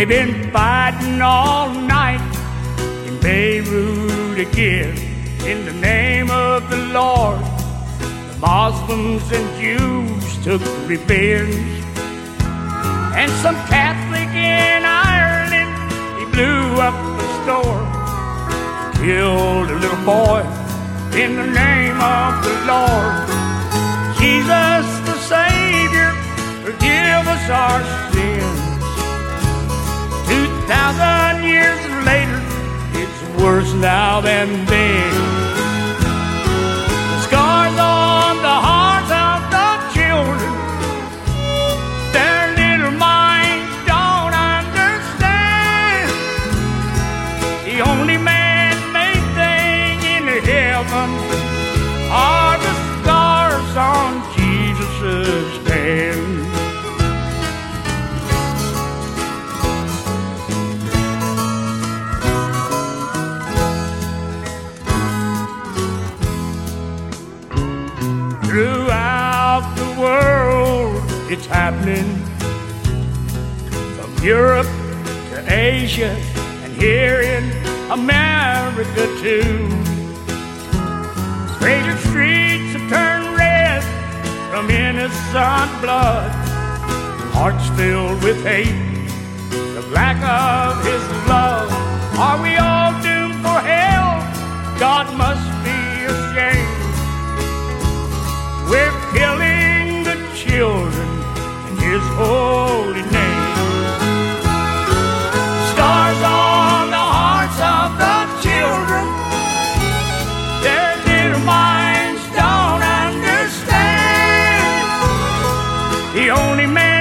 They've been fighting all night in Beirut again. In the name of the Lord, the Muslims and Jews took revenge. And some Catholic in Ireland, he blew up a store, killed a little boy in the name of the Lord. Jesus the Savior, forgive us our sins. 2,000 years later, it's worse now than then. The scars on the hearts of the children, their little minds don't understand. The only man-made thing in heaven are the scars on Jesus' hand. Throughout the world it's happening, from Europe to Asia and here in America too. Greater streets have turned red from innocent blood, hearts filled with hate, the lack of His love. Are we all doomed for hell? God must be ashamed. We're killing the children in His holy name. Scars on the hearts of the children, their little minds don't understand. The only man